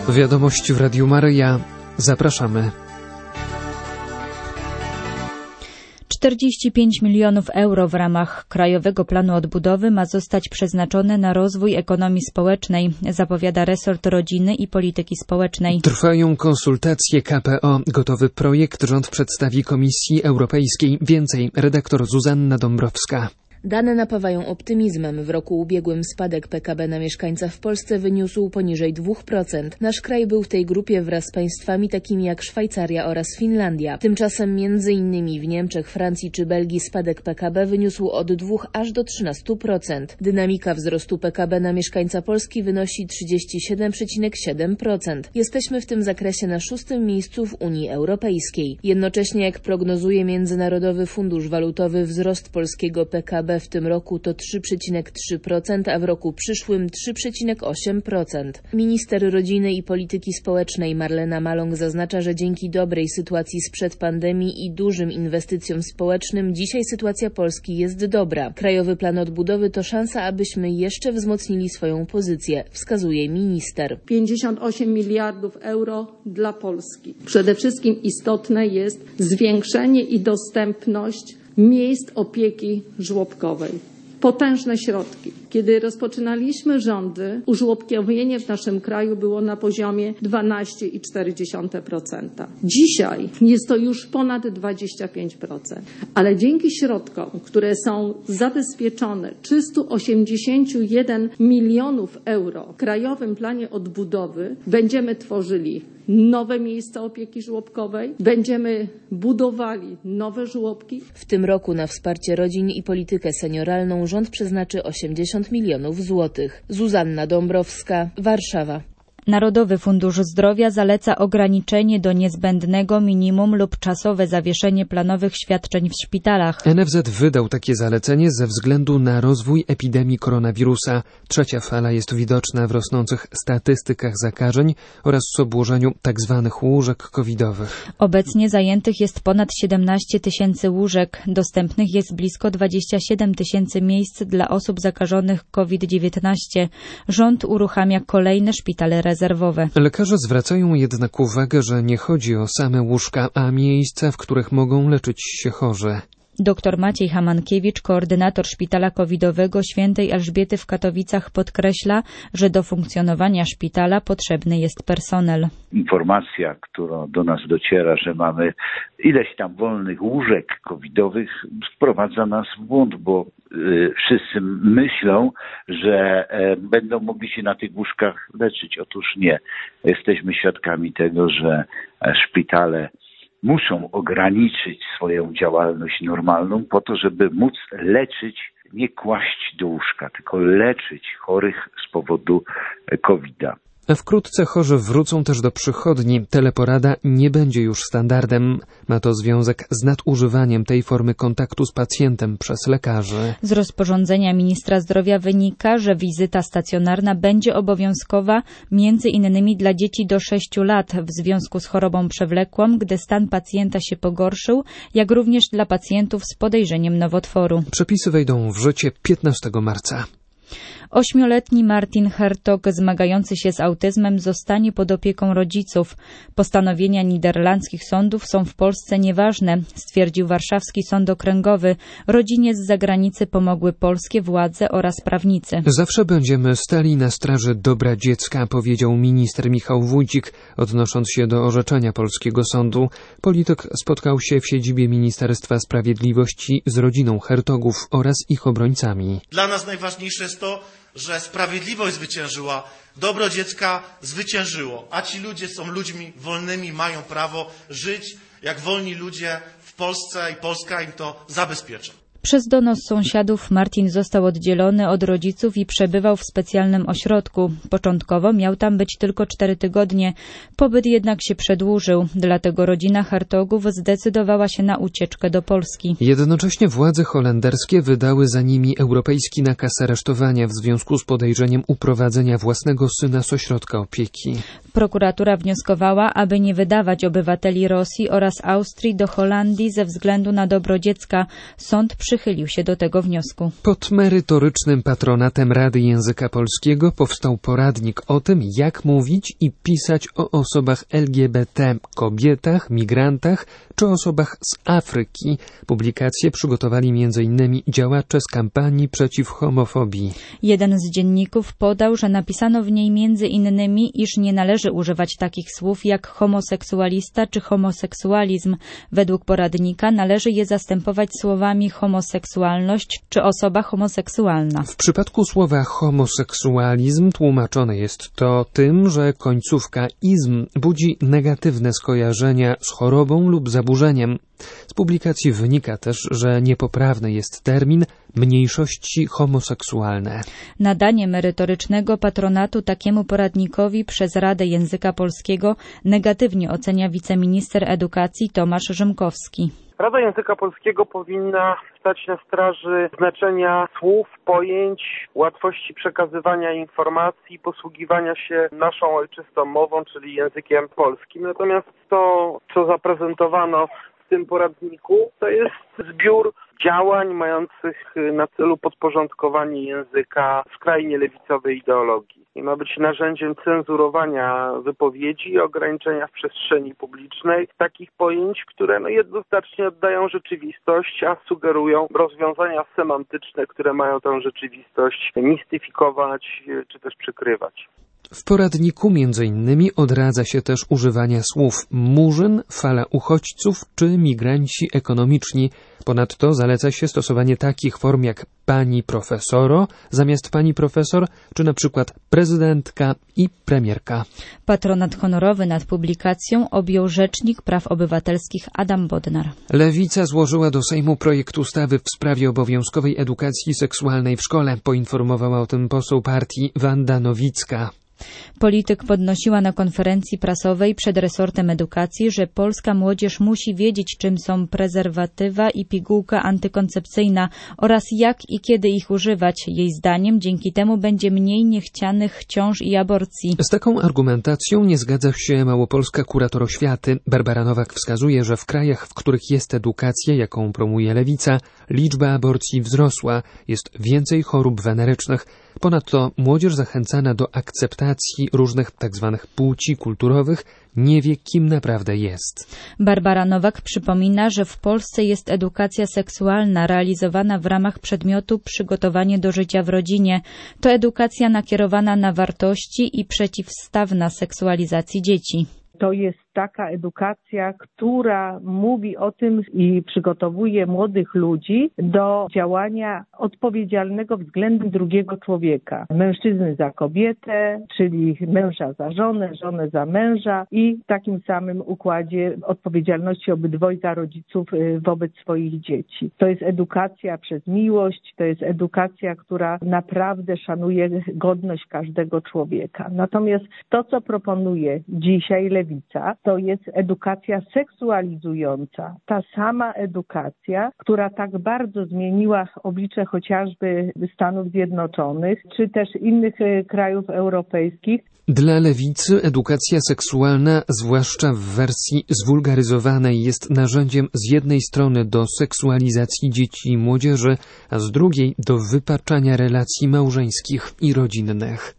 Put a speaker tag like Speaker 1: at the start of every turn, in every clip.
Speaker 1: Wiadomości w Radiu Maryja. Zapraszamy.
Speaker 2: 45 milionów euro w ramach Krajowego Planu Odbudowy ma zostać przeznaczone na rozwój ekonomii społecznej, zapowiada resort rodziny i polityki społecznej.
Speaker 1: Trwają konsultacje KPO. Gotowy projekt rząd przedstawi Komisji Europejskiej. Więcej redaktor Zuzanna Dąbrowska.
Speaker 3: Dane napawają optymizmem. W roku ubiegłym spadek PKB na mieszkańca w Polsce wyniósł poniżej 2%. Nasz kraj był w tej grupie wraz z państwami takimi jak Szwajcaria oraz Finlandia. Tymczasem m.in. w Niemczech, Francji czy Belgii spadek PKB wyniósł od 2 aż do 13%. Dynamika wzrostu PKB na mieszkańca Polski wynosi 37,7%. Jesteśmy w tym zakresie na 6. miejscu w Unii Europejskiej. Jednocześnie, jak prognozuje Międzynarodowy Fundusz Walutowy, wzrost polskiego PKB w tym roku to 3,3%, a w roku przyszłym 3,8%. Minister rodziny i polityki społecznej Marlena Maląg zaznacza, że dzięki dobrej sytuacji sprzed pandemii i dużym inwestycjom społecznym dzisiaj sytuacja Polski jest dobra. Krajowy Plan Odbudowy to szansa, abyśmy jeszcze wzmocnili swoją pozycję, wskazuje minister.
Speaker 4: 58 miliardów euro dla Polski. Przede wszystkim istotne jest zwiększenie i dostępność miejsc opieki żłobkowej. Potężne środki. Kiedy rozpoczynaliśmy rządy, użłobkowienie w naszym kraju było na poziomie 12,4%. Dzisiaj jest to już ponad 25%. Ale dzięki środkom, które są zabezpieczone, 381 milionów euro w Krajowym Planie Odbudowy, będziemy tworzyli nowe miejsca opieki żłobkowej, będziemy budowali nowe żłobki.
Speaker 3: W tym roku na wsparcie rodzin i politykę senioralną rząd przeznaczy 80 milionów złotych. Zuzanna Dąbrowska, Warszawa.
Speaker 2: Narodowy Fundusz Zdrowia zaleca ograniczenie do niezbędnego minimum lub czasowe zawieszenie planowych świadczeń w szpitalach.
Speaker 1: NFZ wydał takie zalecenie ze względu na rozwój epidemii koronawirusa. Trzecia fala jest widoczna w rosnących statystykach zakażeń oraz w obłożeniu tzw. łóżek covidowych.
Speaker 2: Obecnie zajętych jest ponad 17 tysięcy łóżek. Dostępnych jest blisko 27 tysięcy miejsc dla osób zakażonych COVID-19. Rząd uruchamia kolejne szpitale rezerwowe.
Speaker 1: Lekarze zwracają jednak uwagę, że nie chodzi o same łóżka, a miejsca, w których mogą leczyć się chorzy.
Speaker 2: Dr Maciej Hamankiewicz, koordynator szpitala covidowego Świętej Elżbiety w Katowicach, podkreśla, że do funkcjonowania szpitala potrzebny jest personel.
Speaker 5: Informacja, która do nas dociera, że mamy ileś tam wolnych łóżek covidowych, wprowadza nas w błąd, bo wszyscy myślą, że będą mogli się na tych łóżkach leczyć. Otóż nie. Jesteśmy świadkami tego, że szpitale muszą ograniczyć swoją działalność normalną po to, żeby móc leczyć, nie kłaść do łóżka, tylko leczyć chorych z powodu COVID-a.
Speaker 1: Wkrótce chorzy wrócą też do przychodni. Teleporada nie będzie już standardem. Ma to związek z nadużywaniem tej formy kontaktu z pacjentem przez lekarzy.
Speaker 2: Z rozporządzenia ministra zdrowia wynika, że wizyta stacjonarna będzie obowiązkowa między innymi dla dzieci do 6 lat w związku z chorobą przewlekłą, gdy stan pacjenta się pogorszył, jak również dla pacjentów z podejrzeniem nowotworu.
Speaker 1: Przepisy wejdą w życie 15 marca.
Speaker 2: 8-letni Martin Hertog, zmagający się z autyzmem, zostanie pod opieką rodziców. Postanowienia niderlandzkich sądów są w Polsce nieważne, stwierdził warszawski sąd okręgowy. Rodzinie z zagranicy pomogły polskie władze oraz prawnicy.
Speaker 1: Zawsze będziemy stali na straży dobra dziecka, powiedział minister Michał Wójcik, odnosząc się do orzeczenia polskiego sądu. Polityk spotkał się w siedzibie Ministerstwa Sprawiedliwości z rodziną Hertogów oraz ich obrońcami.
Speaker 6: Dla nas najważniejsze jest to, że sprawiedliwość zwyciężyła, dobro dziecka zwyciężyło, a ci ludzie są ludźmi wolnymi, mają prawo żyć jak wolni ludzie w Polsce i Polska im to zabezpiecza.
Speaker 2: Przez donos sąsiadów Martin został oddzielony od rodziców i przebywał w specjalnym ośrodku. Początkowo miał tam być tylko 4 tygodnie. Pobyt jednak się przedłużył, dlatego rodzina Hertogów zdecydowała się na ucieczkę do Polski.
Speaker 1: Jednocześnie władze holenderskie wydały za nimi europejski nakaz aresztowania w związku z podejrzeniem uprowadzenia własnego syna z ośrodka opieki.
Speaker 2: Prokuratura wnioskowała, aby nie wydawać obywateli Rosji oraz Austrii do Holandii ze względu na dobro dziecka. Sąd przychylił się do tego wniosku.
Speaker 1: Pod merytorycznym patronatem Rady Języka Polskiego powstał poradnik o tym, jak mówić i pisać o osobach LGBT, kobietach, migrantach czy osobach z Afryki. Publikację przygotowali m.in. działacze z kampanii przeciw homofobii.
Speaker 2: Jeden z dzienników podał, że napisano w niej między innymi, iż nie należy używać takich słów jak homoseksualista czy homoseksualizm. Według poradnika należy je zastępować słowami homoseksualność czy osoba homoseksualna.
Speaker 1: W przypadku słowa homoseksualizm tłumaczone jest to tym, że końcówka izm budzi negatywne skojarzenia z chorobą lub zaburzeniem. Z publikacji wynika też, że niepoprawny jest termin mniejszości homoseksualne.
Speaker 2: Nadanie merytorycznego patronatu takiemu poradnikowi przez Radę Języka Polskiego negatywnie ocenia wiceminister edukacji Tomasz Rzymkowski.
Speaker 7: Rada Języka Polskiego powinna stać na straży znaczenia słów, pojęć, łatwości przekazywania informacji, posługiwania się naszą ojczystą mową, czyli językiem polskim. Natomiast to, co zaprezentowano w tym poradniku, to jest zbiór działań mających na celu podporządkowanie języka skrajnie lewicowej ideologii. I ma być narzędziem cenzurowania wypowiedzi i ograniczenia w przestrzeni publicznej takich pojęć, które jednoznacznie oddają rzeczywistość, a sugerują rozwiązania semantyczne, które mają tę rzeczywistość mistyfikować czy też przykrywać.
Speaker 1: W poradniku m.in. odradza się też używania słów murzyn, fala uchodźców czy migranci ekonomiczni. Ponadto zaleca się stosowanie takich form jak pani profesoro zamiast pani profesor, czy na przykład prezydentka i premierka.
Speaker 2: Patronat honorowy nad publikacją objął Rzecznik Praw Obywatelskich Adam Bodnar.
Speaker 1: Lewica złożyła do Sejmu projekt ustawy w sprawie obowiązkowej edukacji seksualnej w szkole. Poinformowała o tym poseł partii Wanda Nowicka.
Speaker 2: Polityk podnosiła na konferencji prasowej przed resortem edukacji, że polska młodzież musi wiedzieć, czym są prezerwatywa i pigułka antykoncepcyjna oraz jak i kiedy ich używać. Jej zdaniem dzięki temu będzie mniej niechcianych ciąż i aborcji.
Speaker 1: Z taką argumentacją nie zgadza się małopolska kurator oświaty. Barbara Nowak wskazuje, że w krajach, w których jest edukacja, jaką promuje lewica, liczba aborcji wzrosła, jest więcej chorób wenerycznych. Ponadto młodzież zachęcana do akceptacji różnych tzw. płci kulturowych nie wie, kim naprawdę jest.
Speaker 2: Barbara Nowak przypomina, że w Polsce jest edukacja seksualna realizowana w ramach przedmiotu przygotowanie do życia w rodzinie. To edukacja nakierowana na wartości i przeciwstawna seksualizacji dzieci.
Speaker 8: To jest taka edukacja, która mówi o tym i przygotowuje młodych ludzi do działania odpowiedzialnego względem drugiego człowieka. Mężczyzny za kobietę, czyli męża za żonę, żonę za męża i w takim samym układzie odpowiedzialności obydwojga rodziców wobec swoich dzieci. To jest edukacja przez miłość, to jest edukacja, która naprawdę szanuje godność każdego człowieka. Natomiast to, co proponuje dzisiaj lewica, to jest edukacja seksualizująca. Ta sama edukacja, która tak bardzo zmieniła oblicze chociażby Stanów Zjednoczonych, czy też innych krajów europejskich.
Speaker 1: Dla lewicy edukacja seksualna, zwłaszcza w wersji zwulgaryzowanej, jest narzędziem z jednej strony do seksualizacji dzieci i młodzieży, a z drugiej do wypaczania relacji małżeńskich i rodzinnych.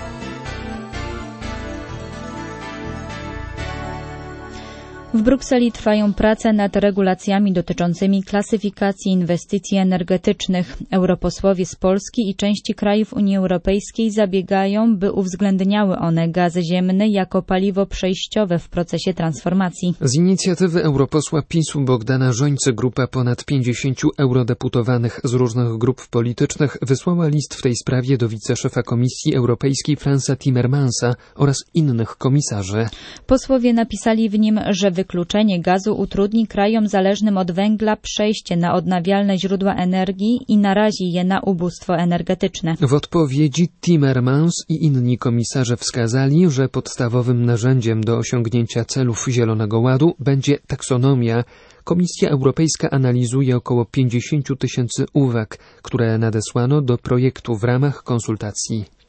Speaker 2: W Brukseli trwają prace nad regulacjami dotyczącymi klasyfikacji inwestycji energetycznych. Europosłowie z Polski i części krajów Unii Europejskiej zabiegają, by uwzględniały one gaz ziemny jako paliwo przejściowe w procesie transformacji.
Speaker 1: Z inicjatywy europosła PiS-u Bogdana Rzońcy grupa ponad 50 eurodeputowanych z różnych grup politycznych wysłała list w tej sprawie do wiceszefa Komisji Europejskiej Fransa Timmermansa oraz innych komisarzy.
Speaker 2: Posłowie napisali w nim, że wykluczenie gazu utrudni krajom zależnym od węgla przejście na odnawialne źródła energii i narazi je na ubóstwo energetyczne.
Speaker 1: W odpowiedzi Timmermans i inni komisarze wskazali, że podstawowym narzędziem do osiągnięcia celów Zielonego Ładu będzie taksonomia. Komisja Europejska analizuje około 50 000 uwag, które nadesłano do projektu w ramach konsultacji.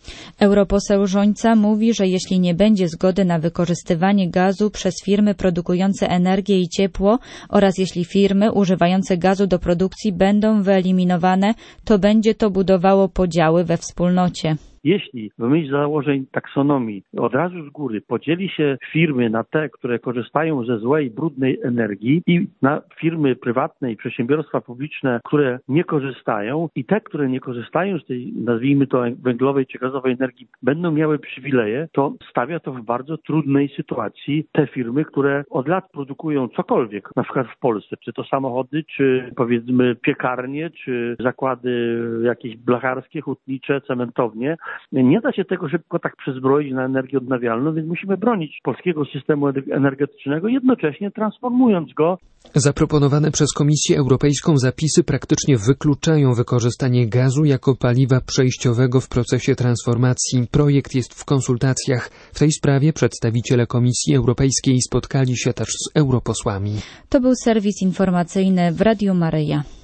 Speaker 2: Europoseł Rzońca mówi, że jeśli nie będzie zgody na wykorzystywanie gazu przez firmy produkujące energię i ciepło oraz jeśli firmy używające gazu do produkcji będą wyeliminowane, to będzie to budowało podziały we wspólnocie.
Speaker 9: Jeśli w myśl założeń taksonomii od razu z góry podzieli się firmy na te, które korzystają ze złej, brudnej energii i na firmy prywatne i przedsiębiorstwa publiczne, które nie korzystają i te, które nie korzystają z tej, nazwijmy to, węglowej czy gazowej energii, będą miały przywileje, to stawia to w bardzo trudnej sytuacji te firmy, które od lat produkują cokolwiek, na przykład w Polsce, czy to samochody, czy powiedzmy piekarnie, czy zakłady jakieś blacharskie, hutnicze, cementownie. Nie da się tego szybko tak przezbroić na energię odnawialną, więc musimy bronić polskiego systemu energetycznego, jednocześnie transformując go.
Speaker 1: Zaproponowane przez Komisję Europejską zapisy praktycznie wykluczają wykorzystanie gazu jako paliwa przejściowego w procesie transformacji. Projekt jest w konsultacjach. W tej sprawie przedstawiciele Komisji Europejskiej spotkali się też z europosłami.
Speaker 2: To był serwis informacyjny w Radiu Maryja.